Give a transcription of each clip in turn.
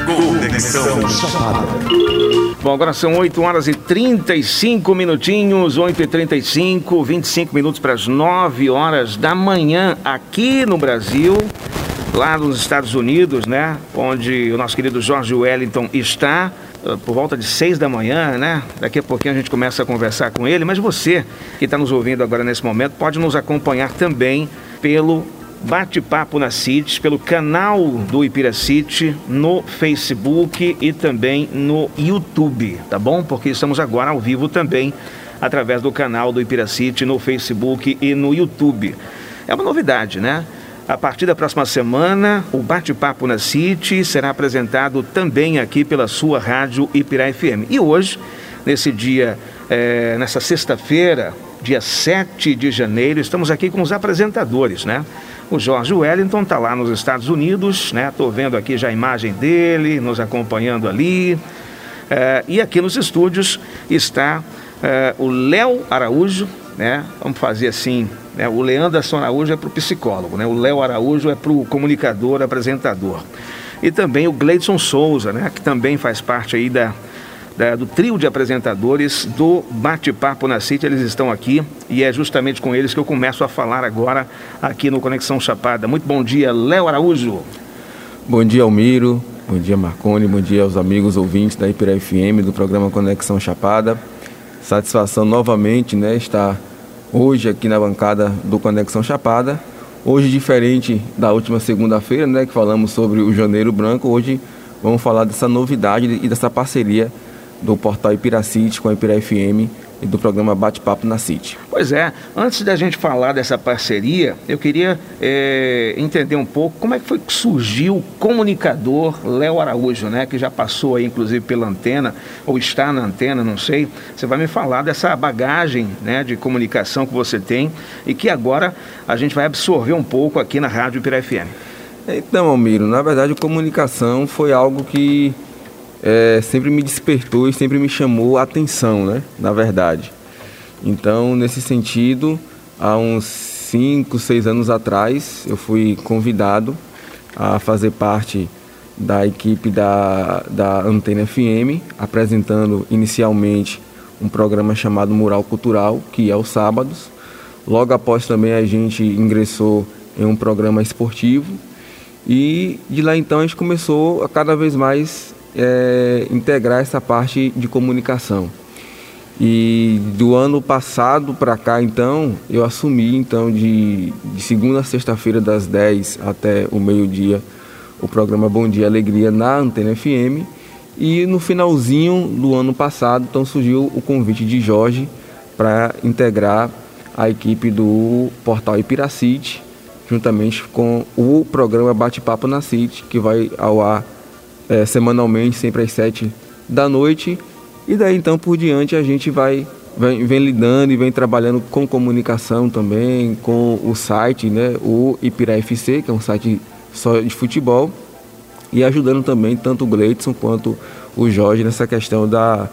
Conexão Chapada. Bom, agora são 8 horas e 35 minutinhos, 8h35, 25 minutos para as 9 horas da manhã aqui no Brasil, lá nos Estados Unidos, né? Onde o nosso querido Jorge Wellington está, por volta de 6 da manhã, né? Daqui a pouquinho a gente começa a conversar com ele, mas você que está nos ouvindo agora nesse momento pode nos acompanhar também pelo Bate-Papo na City, pelo canal do Ipiracity, no Facebook e também no YouTube, tá bom? Porque estamos agora ao vivo também, através do canal do Ipiracity, no Facebook e no YouTube. É uma novidade, né? A partir da próxima semana, o Bate-Papo na City será apresentado também aqui pela sua rádio Ipirá FM. E hoje, nesse dia, nessa sexta-feira, dia 7 de janeiro, estamos aqui com os apresentadores, né? O Jorge Wellington está lá nos Estados Unidos, né? Estou vendo aqui já a imagem dele, nos acompanhando ali. E aqui nos estúdios está o Léo Araújo, né? Vamos fazer assim, né? O Leanderson Araújo é para o psicólogo, né? O Léo Araújo é para o comunicador, apresentador. E também o Gleidson Souza, né? Que também faz parte aí do trio de apresentadores do Bate-Papo na City. Eles estão aqui e é justamente com eles que eu começo a falar agora aqui no Conexão Chapada. Muito bom dia, Léo Araújo. Bom dia, Almiro. Bom dia, Marconi. Bom dia aos amigos ouvintes da Ipirá FM, do programa Conexão Chapada. Satisfação novamente, né, estar hoje aqui na bancada do Conexão Chapada. Hoje, diferente da última segunda-feira, né, que falamos sobre o Janeiro Branco, hoje vamos falar dessa novidade e dessa parceria do portal Ipiracity com a Ipirá FM e do programa Bate-Papo na City. Pois é, antes da gente falar dessa parceria, eu queria entender um pouco como é que foi que surgiu o comunicador Léo Araújo, né? Que já passou aí, inclusive, pela antena, ou está na antena, não sei. Você vai me falar dessa bagagem, né, de comunicação que você tem e que agora a gente vai absorver um pouco aqui na Rádio Ipirá FM. Então, Almiro, na verdade, a comunicação foi algo que sempre me despertou e sempre me chamou a atenção, né? Na verdade. Então, nesse sentido, há uns 5, 6 anos atrás, eu fui convidado a fazer parte da equipe da Antena FM, apresentando inicialmente um programa chamado Mural Cultural, que é aos sábados. Logo após também a gente ingressou em um programa esportivo e de lá então a gente começou a cada vez mais integrar essa parte de comunicação. E do ano passado para cá, então, eu assumi então de segunda a sexta-feira das 10 até o meio-dia o programa Bom Dia Alegria na Antena FM. E no finalzinho do ano passado, então, surgiu o convite de Jorge para integrar a equipe do portal Ipiracity, juntamente com o programa Bate-Papo na City, que vai ao ar semanalmente, sempre às 7 da noite. E daí então por diante a gente vem lidando e vem trabalhando com comunicação também, com o site, né, o Ipirá FC, que é um site só de futebol, e ajudando também tanto o Gleidson quanto o Jorge nessa questão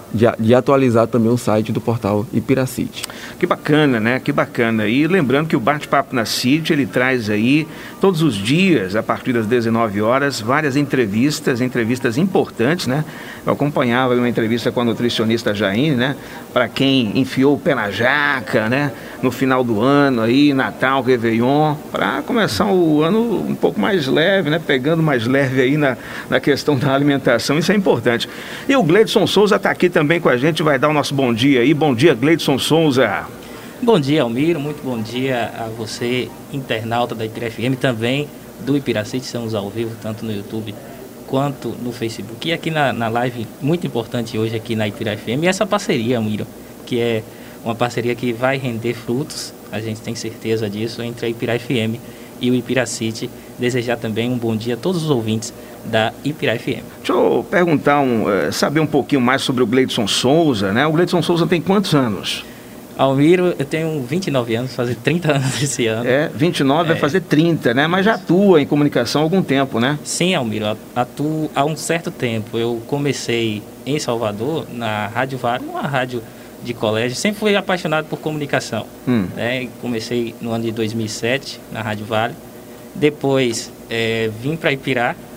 de atualizar também o site do portal Ipiracity. Que bacana, né? Que bacana. E lembrando que o Bate-Papo na City, ele traz aí todos os dias, a partir das 19 horas, várias entrevistas importantes, né? Eu acompanhava uma entrevista com a nutricionista Jaine, né? Para quem enfiou o pé na jaca, né? No final do ano aí, Natal, Réveillon, para começar o ano um pouco mais leve, né? Pegando mais leve aí na questão da alimentação, isso é importante. E o Gleidson Souza está aqui também com a gente, vai dar o nosso bom dia aí. Bom dia, Gleidson Souza. Bom dia, Almiro, muito bom dia a você, internauta da Ipirá FM, também do Ipiracity. Estamos ao vivo, tanto no YouTube quanto no Facebook. E aqui na live, muito importante hoje aqui na Ipirá FM, e essa parceria, Almiro, que é uma parceria que vai render frutos, a gente tem certeza disso, entre a Ipirá FM e o Ipiracity. Desejar também um bom dia a todos os ouvintes da Ipirá FM. Deixa eu perguntar, saber um pouquinho mais sobre o Gleidson Souza, né? O Gleidson Souza tem quantos anos? Almiro, eu tenho 29 anos, fazer 30 anos esse ano. 29 vai fazer 30, né? Mas já atua em comunicação há algum tempo, né? Sim, Almiro, atuo há um certo tempo. Eu comecei em Salvador, na Rádio Vale, uma rádio de colégio. Sempre fui apaixonado por comunicação. Né? Comecei no ano de 2007, na Rádio Vale. Depois vim para Ipirá,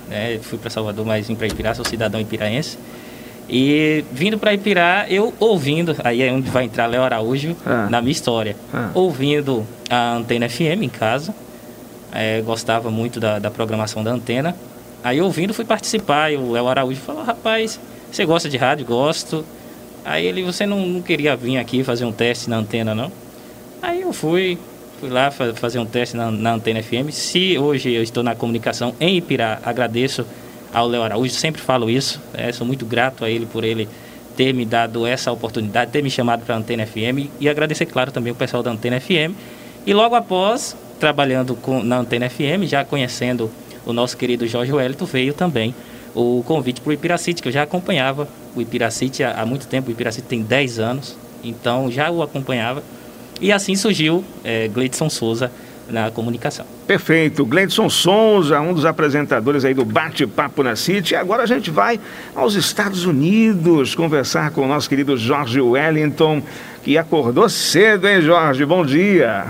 né? Fui para Salvador, mas vim para Ipirá, sou cidadão ipiraense. E vindo para Ipirá, eu ouvindo, aí é onde vai entrar Léo Araújo na minha história, ouvindo a Antena FM em casa, gostava muito da programação da Antena, aí ouvindo fui participar, e o Léo Araújo falou: rapaz, você gosta de rádio? Gosto. Aí você não queria vir aqui fazer um teste na Antena, não? Aí eu fui lá fazer um teste na Antena FM. Se hoje eu estou na comunicação em Ipirá, agradeço ao Léo Araújo, sempre falo isso, sou muito grato a ele por ele ter me dado essa oportunidade, ter me chamado para a Antena FM, e agradecer, claro, também o pessoal da Antena FM. E logo após, trabalhando na Antena FM, já conhecendo o nosso querido Jorge Wellington, veio também o convite para o Ipiracity, que eu já acompanhava o Ipiracity há muito tempo. O Ipiracity tem 10 anos, então já o acompanhava, e assim surgiu Gleidson Souza na comunicação. Perfeito, Gleidson Souza, um dos apresentadores aí do Bate-Papo na City. E agora a gente vai aos Estados Unidos conversar com o nosso querido Jorge Wellington, que acordou cedo, hein, Jorge? Bom dia.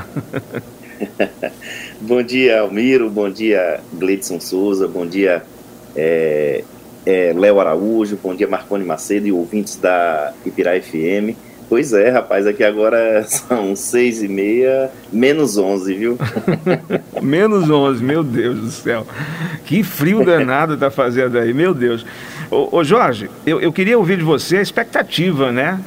Bom dia, Almiro, bom dia, Gleidson Souza, bom dia, Léo Araújo, bom dia, Marconi Macedo e ouvintes da Ipirá FM. Pois é, rapaz, aqui agora são 6h30, menos 11, viu? Menos 11, meu Deus do céu. Que frio danado tá fazendo aí, meu Deus. Ô Jorge, eu queria ouvir de você a expectativa, né,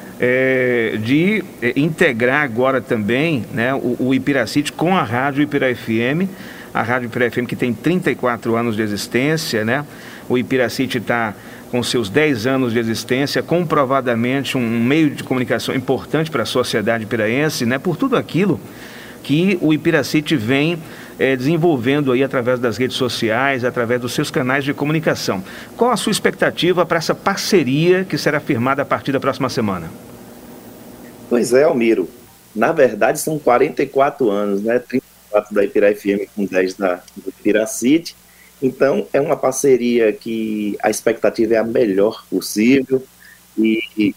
de integrar agora também, né, o Ipiracity com a Rádio Ipirá FM. A Rádio Ipirá FM que tem 34 anos de existência, né? O Ipiracity está com seus 10 anos de existência, comprovadamente um meio de comunicação importante para a sociedade ipiraense, né, por tudo aquilo que o Ipiracity vem desenvolvendo aí através das redes sociais, através dos seus canais de comunicação. Qual a sua expectativa para essa parceria que será firmada a partir da próxima semana? Pois é, Almiro, na verdade são 44 anos, né, 34 da Ipirá FM com 10 do Ipiracity. Então, é uma parceria que a expectativa é a melhor possível, e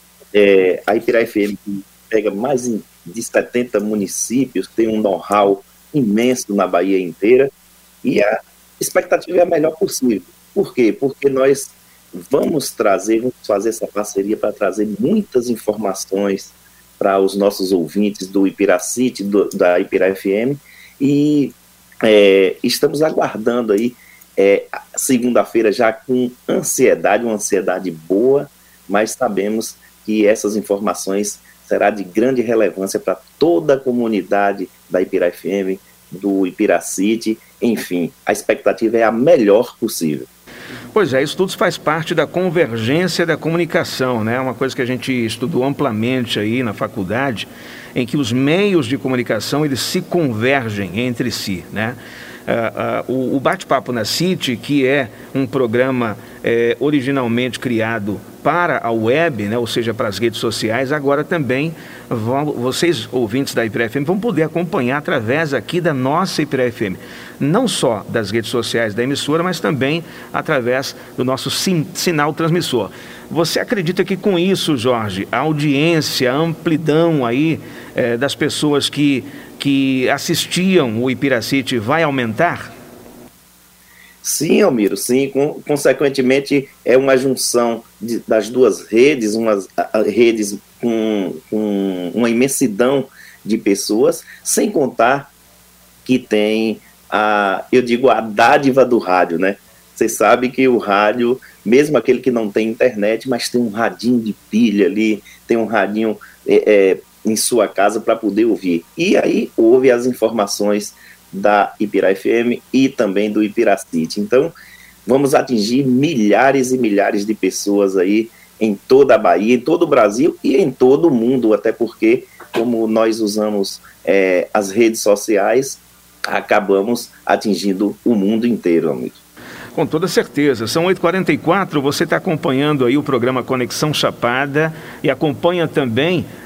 a Ipirá FM pega mais de 70 municípios, tem um know-how imenso na Bahia inteira, e a expectativa é a melhor possível. Por quê? Porque nós vamos fazer essa parceria para trazer muitas informações para os nossos ouvintes do Ipiracity, da Ipirá FM, e estamos aguardando aí segunda-feira já com ansiedade, uma ansiedade boa, mas sabemos que essas informações será de grande relevância para toda a comunidade da Ipirá FM, do Ipiracity, enfim, a expectativa é a melhor possível. Pois é, isso tudo faz parte da convergência da comunicação, né? Uma coisa que a gente estudou amplamente aí na faculdade, em que os meios de comunicação, eles se convergem entre si, né? O Bate-Papo na City, que é um programa originalmente criado para a web, né, ou seja, para as redes sociais, agora também vocês, ouvintes da Ipirá FM, vão poder acompanhar através aqui da nossa Ipirá FM, não só das redes sociais da emissora, mas também através do nosso sinal transmissor. Você acredita que com isso, Jorge, a audiência, a amplidão aí das pessoas que assistiam o Ipiracity vai aumentar? Sim, Almiro, sim. Consequentemente, é uma junção das duas redes, redes com uma imensidão de pessoas, sem contar que tem a dádiva do rádio, né? Você sabe que o rádio, mesmo aquele que não tem internet, mas tem um radinho de pilha ali, tem um radinho em sua casa para poder ouvir. E aí ouve as informações da Ipirá FM e também do Ipiracity. Então, vamos atingir milhares e milhares de pessoas aí em toda a Bahia, em todo o Brasil e em todo o mundo, até porque, como nós usamos as redes sociais, acabamos atingindo o mundo inteiro, amigo. Com toda certeza. São 8h44, você está acompanhando aí o programa Conexão Chapada e acompanha também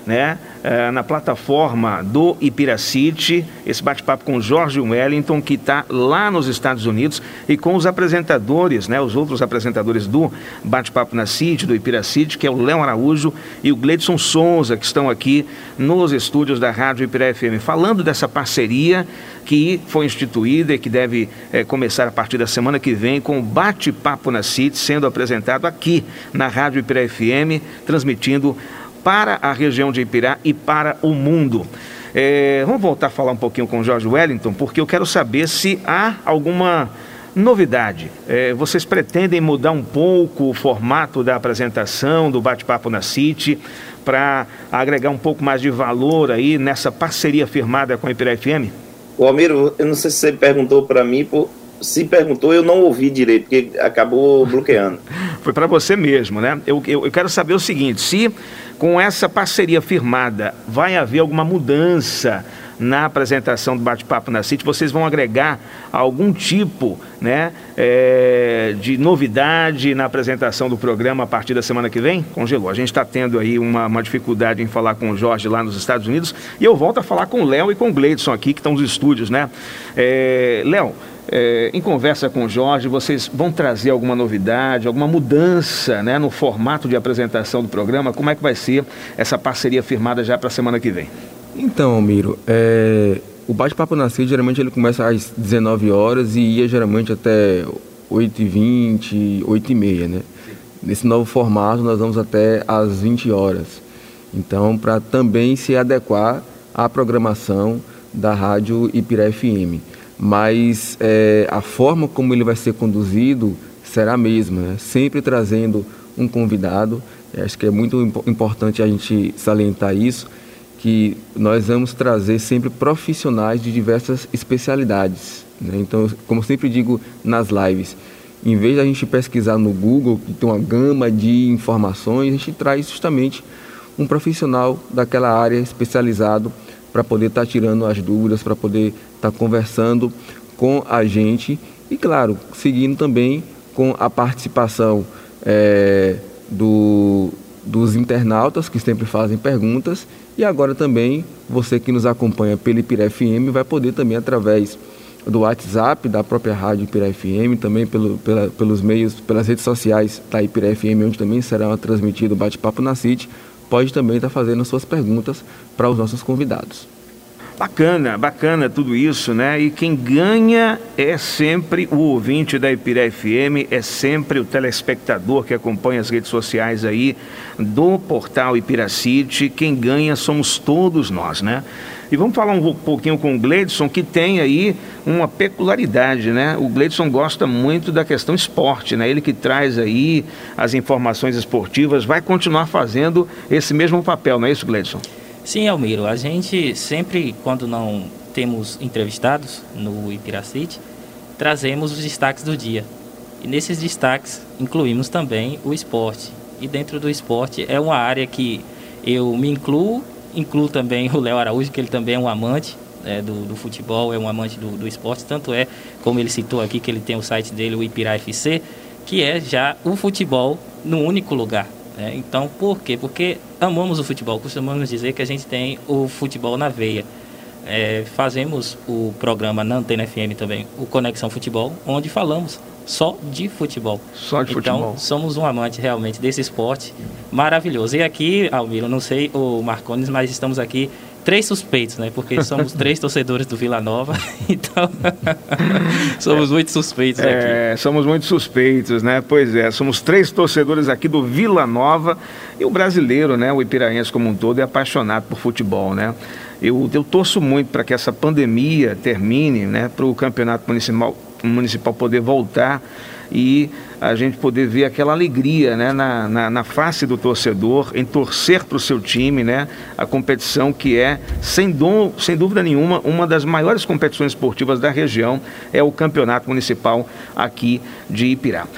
né, na plataforma do Ipiracity, esse bate-papo com o Jorge Wellington, que está lá nos Estados Unidos, e com os apresentadores, né, os outros apresentadores do bate-papo na City, do Ipiracity, que é o Léo Araújo e o Gleidson Souza, que estão aqui nos estúdios da Rádio Ipirá FM, falando dessa parceria que foi instituída e que deve começar a partir da semana que vem, com o bate-papo na City, sendo apresentado aqui na Rádio Ipirá FM, transmitindo para a região de Ipirá e para o mundo. Vamos voltar a falar um pouquinho com o Jorge Wellington, porque eu quero saber se há alguma novidade. Vocês pretendem mudar um pouco o formato da apresentação do bate-papo na City para agregar um pouco mais de valor aí nessa parceria firmada com a Ipirá FM? Ô Almiro, eu não sei se você perguntou para mim, se perguntou eu não ouvi direito, porque acabou bloqueando. Foi para você mesmo, né? Eu quero saber o seguinte, se com essa parceria firmada vai haver alguma mudança na apresentação do bate-papo na City, vocês vão agregar algum tipo, né, de novidade na apresentação do programa a partir da semana que vem? Congelou. A gente está tendo aí uma dificuldade em falar com o Jorge lá nos Estados Unidos, e eu volto a falar com o Léo e com o Gleidson aqui, que estão nos estúdios, né? Léo, em conversa com o Jorge, vocês vão trazer alguma novidade, alguma mudança, né, no formato de apresentação do programa? Como é que vai ser essa parceria firmada já para a semana que vem? Então, Almiro, o bate-papo na City, geralmente ele começa às 19 horas e ia geralmente até 8h20, 8h30, né? Nesse novo formato nós vamos até às 20 horas. Então, para também se adequar à programação da Rádio Ipirá FM. Mas a forma como ele vai ser conduzido será a mesma, né? Sempre trazendo um convidado. Acho que é muito importante a gente salientar isso, que nós vamos trazer sempre profissionais de diversas especialidades, né? Então, como eu sempre digo nas lives, em vez de a gente pesquisar no Google, que tem uma gama de informações, a gente traz justamente um profissional daquela área especializado para poder estar tirando as dúvidas, para poder estar conversando com a gente e, claro, seguindo também com a participação dos internautas que sempre fazem perguntas. E agora também, você que nos acompanha pela Ipirá FM vai poder também, através do WhatsApp da própria Rádio Ipirá FM, também pelos meios, pelas redes sociais da Ipirá FM, onde também será transmitido o bate-papo na City, pode também estar fazendo as suas perguntas para os nossos convidados. Bacana tudo isso, né? E quem ganha é sempre o ouvinte da Ipirá FM, é sempre o telespectador que acompanha as redes sociais aí do portal Ipiracity. Quem ganha somos todos nós, né? E vamos falar um pouquinho com o Gleidson, que tem aí uma peculiaridade, né? O Gleidson gosta muito da questão esporte, né? Ele que traz aí as informações esportivas, vai continuar fazendo esse mesmo papel, não é isso, Gleidson? Sim, Almiro, a gente sempre, quando não temos entrevistados no Ipiracity, trazemos os destaques do dia. E nesses destaques incluímos também o esporte. E dentro do esporte é uma área que eu me incluo também o Léo Araújo, que ele também é um amante do futebol, é um amante do esporte. Tanto é, como ele citou aqui, que ele tem o site dele, o Ipirá FC, que é já o futebol no único lugar. Então, por quê? Porque amamos o futebol, costumamos dizer que a gente tem o futebol na veia. Fazemos o programa na Antena FM também, o Conexão Futebol, onde falamos só de futebol. Então, somos um amante realmente desse esporte maravilhoso. E aqui, Almiro, não sei o Marcones, mas estamos aqui 3 suspeitos, né? Porque somos 3 torcedores do Vila Nova, então somos muito suspeitos aqui. Somos muito suspeitos, né? Pois é, somos 3 torcedores aqui do Vila Nova, e o brasileiro, né? O ipiraense como um todo é apaixonado por futebol, né? Eu torço muito para que essa pandemia termine, né? Para o campeonato municipal poder voltar e a gente poder ver aquela alegria, né, na face do torcedor, em torcer para o seu time, né, a competição que é, sem dúvida nenhuma, uma das maiores competições esportivas da região, é o campeonato municipal aqui de Ipirá.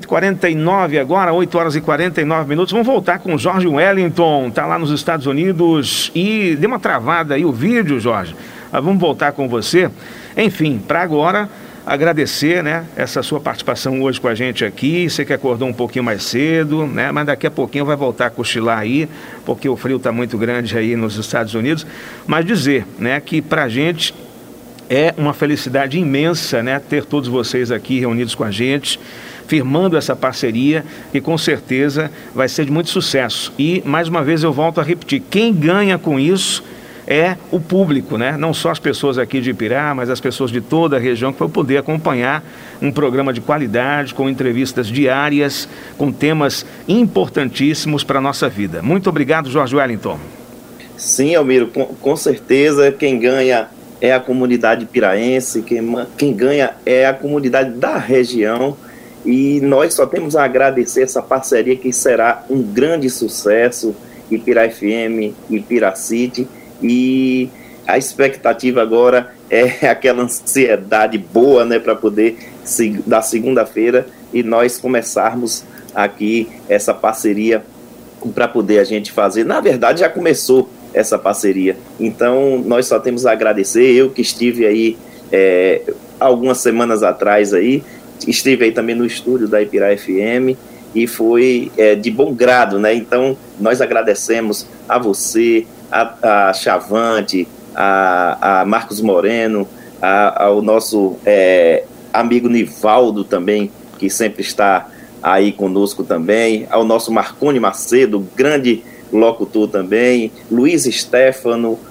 8h49 agora, 8h49. Vamos voltar com o Jorge Wellington, está lá nos Estados Unidos e deu uma travada aí o vídeo, Jorge. Vamos voltar com você. Enfim, para agora, agradecer, né, essa sua participação hoje com a gente aqui. Você que acordou um pouquinho mais cedo, né, mas daqui a pouquinho vai voltar a cochilar aí, porque o frio está muito grande aí nos Estados Unidos. Mas dizer, né, que para a gente é uma felicidade imensa, né, ter todos vocês aqui reunidos com a gente, firmando essa parceria, que com certeza vai ser de muito sucesso. E, mais uma vez, eu volto a repetir, quem ganha com isso é o público, né? Não só as pessoas aqui de Ipirá, mas as pessoas de toda a região que vão poder acompanhar um programa de qualidade, com entrevistas diárias, com temas importantíssimos para a nossa vida. Muito obrigado, Jorge Wellington. Sim, Almiro, com certeza quem ganha é a comunidade piraense, quem ganha é a comunidade da região, e nós só temos a agradecer essa parceria que será um grande sucesso, Ipirá FM, Ipiracity. E a expectativa agora é aquela ansiedade boa, né, para poder, da segunda-feira, e nós começarmos aqui essa parceria para poder a gente fazer. Na verdade, já começou essa parceria. Então, nós só temos a agradecer. Eu que estive aí algumas semanas atrás aí, estive aí também no estúdio da Ipirá FM, e foi de bom grado, né? Então, nós agradecemos a você, a Chavante, a Marcos Moreno, ao nosso amigo Nivaldo também, que sempre está aí conosco também, ao nosso Marconi Macedo, grande locutor também, Luiz Stefano,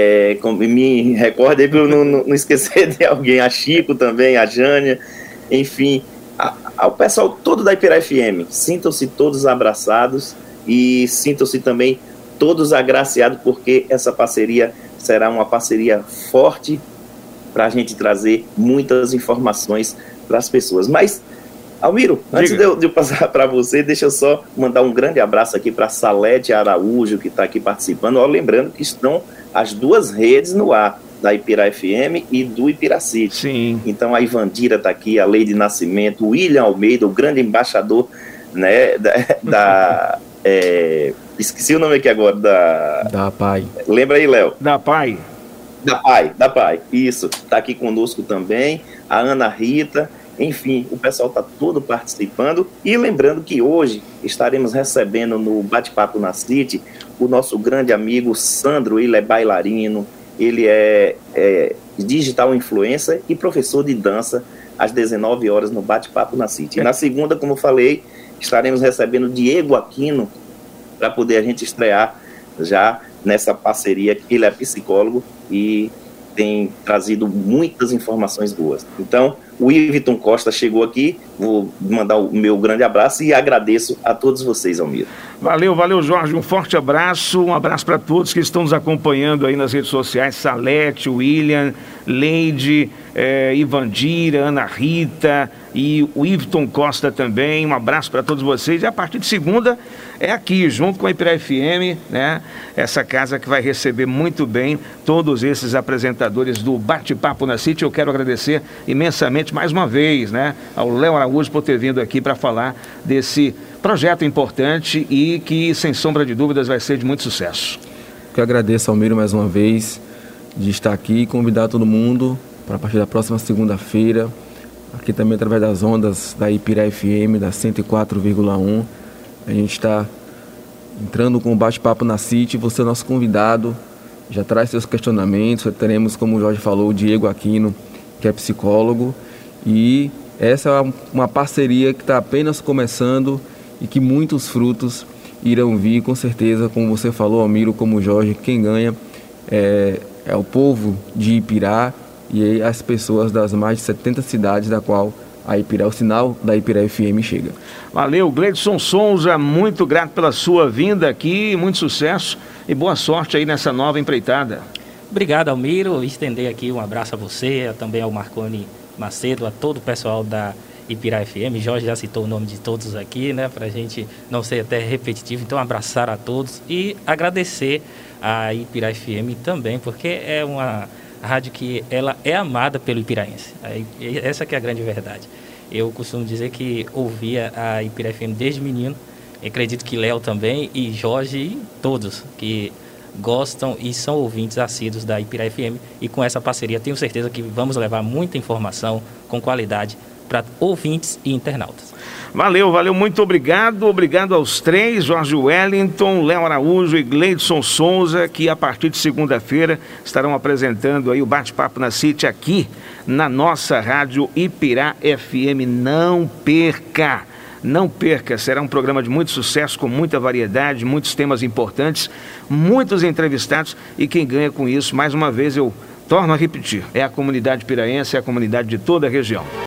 me recordo aí para eu não esquecer de alguém, a Chico também, a Jânia, enfim, ao pessoal todo da Ipirá FM. Sintam-se todos abraçados e sintam-se também todos agraciados, porque essa parceria será uma parceria forte para a gente trazer muitas informações para as pessoas. Mas, Almiro, antes de eu passar para você, deixa eu só mandar um grande abraço aqui para a Salete Araújo, que está aqui participando. Lembrando que estão as duas redes no ar, da Ipirá FM e do Ipiracity. Sim. Então a Ivandira está aqui, a Leide Nascimento, o William Almeida, o grande embaixador, né, esqueci o nome aqui agora, da PAI. Lembra aí, Léo? Da PAI. Da PAI, isso. Está aqui conosco também, a Ana Rita, enfim, o pessoal está todo participando. E lembrando que hoje estaremos recebendo no Bate-Papo na City o nosso grande amigo Sandro, ele é bailarino, ele é digital influencer e professor de dança às 19 horas no Bate-Papo na City. Na segunda, como eu falei, estaremos recebendo Diego Aquino para poder a gente estrear já nessa parceria. Ele é psicólogo e tem trazido muitas informações boas. Então, o Iviton Costa chegou aqui, vou mandar o meu grande abraço e agradeço a todos vocês, Almiro. Valeu, Jorge, um forte abraço, um abraço para todos que estão nos acompanhando aí nas redes sociais, Salete, William, Leide, Ivandira, Ana Rita e o Iviton Costa também, um abraço para todos vocês. E a partir de segunda é aqui, junto com a Ipirá FM, né? Essa casa que vai receber muito bem todos esses apresentadores do Bate-Papo na City. Eu quero agradecer imensamente mais uma vez, né, ao Léo Araújo por ter vindo aqui para falar desse projeto importante e que, sem sombra de dúvidas, vai ser de muito sucesso. Eu agradeço, Almiro, mais uma vez de estar aqui e convidar todo mundo para a partir da próxima segunda-feira, aqui também através das ondas da Ipirá FM, da 104,1. A gente está entrando com o Bate-Papo na City. Você é nosso convidado, já traz seus questionamentos. Teremos, como o Jorge falou, o Diego Aquino, que é psicólogo, e essa é uma parceria que está apenas começando e que muitos frutos irão vir, com certeza, como você falou, Almiro, como o Jorge. Quem ganha é o povo de Ipirá e as pessoas das mais de 70 cidades da qual a Ipirá, o sinal da Ipirá FM chega. Valeu, Gleidson Souza, muito grato pela sua vinda aqui, muito sucesso e boa sorte aí nessa nova empreitada. Obrigado, Almiro. Estender aqui um abraço a você, também ao Marconi Macedo, a todo o pessoal da Ipirá FM. Jorge já citou o nome de todos aqui, né, para a gente não ser até repetitivo. Então, abraçar a todos e agradecer a Ipirá FM também, porque é uma rádio que ela é amada pelo ipiraense. Essa que é a grande verdade. Eu costumo dizer que ouvia a Ipirá FM desde menino. Eu acredito que Léo também e Jorge e todos que gostam e são ouvintes assíduos da Ipirá FM, e com essa parceria tenho certeza que vamos levar muita informação com qualidade para ouvintes e internautas. Valeu, muito obrigado aos três, Jorge Wellington, Léo Araújo e Gleidson Souza, que a partir de segunda-feira estarão apresentando aí o Bate-Papo na City aqui na nossa rádio Ipirá FM. Não perca, será um programa de muito sucesso, com muita variedade, muitos temas importantes, muitos entrevistados, e quem ganha com isso, mais uma vez eu torno a repetir, é a comunidade piraense, é a comunidade de toda a região.